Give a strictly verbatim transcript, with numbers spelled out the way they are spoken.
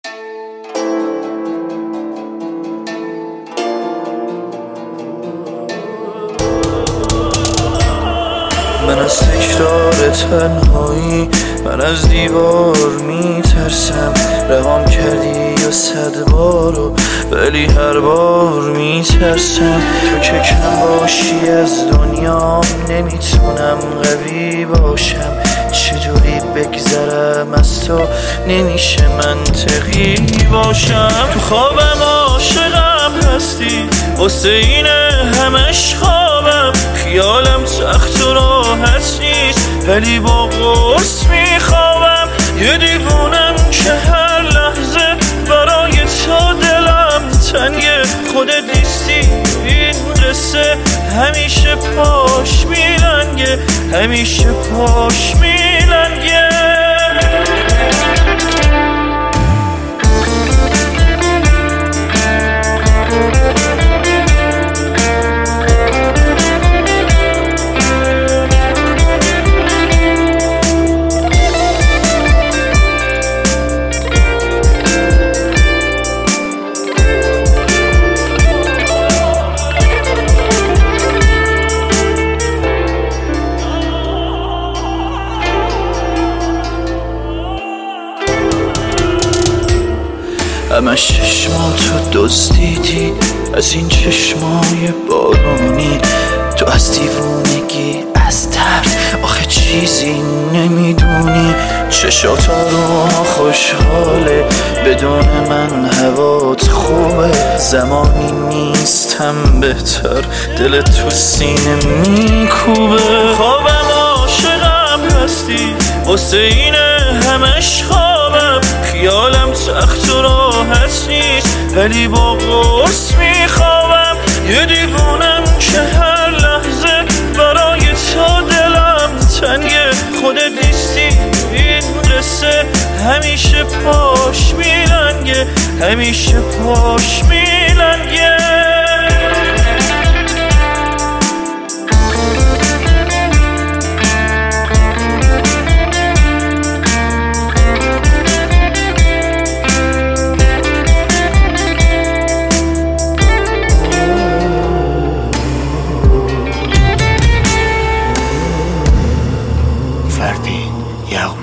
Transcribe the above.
من از تکرار تنهایی، من از دیوار میترسم. رهام کردی یا صد بارو، ولی هر بار میترسم. تو که کم باشی از دنیا، نمیتونم قوی باشم. چجوری بگذرم از تو، نمیشه منطقی باشم. تو خوابم عاشقم هستی، واسه اینه همش خوابم. خیالم سخت و راحت نیست، ولی با قرص میخوابم. یه دیوونم که هر لحظه برای تو دلم تنگه. خودت نیستی این قصه، همیشه پاش میلنگه، همیشه پاش میلنگه. همش چشماتو دزدیدی، از این چشمای بارونی. تو از دیوونگی، از ترس، آخه چیزی نمیدونی. چشات آروم خوشحاله، بدون من هوات خوبه. زمانی نیستم بهتر، دلت تو سینه میکوبه. خوابم عاشقم هستی، واسه اینه همش خوابم. خیالم سخت و راحت نیست، ولی با قرص میخوابم. یه دیوونم که هر لحظه برای تو دلم تنگه. خودت نیستی این قصه، همیشه پاش میلنگه، همیشه پاش میلنگه. فردین یعقوبی.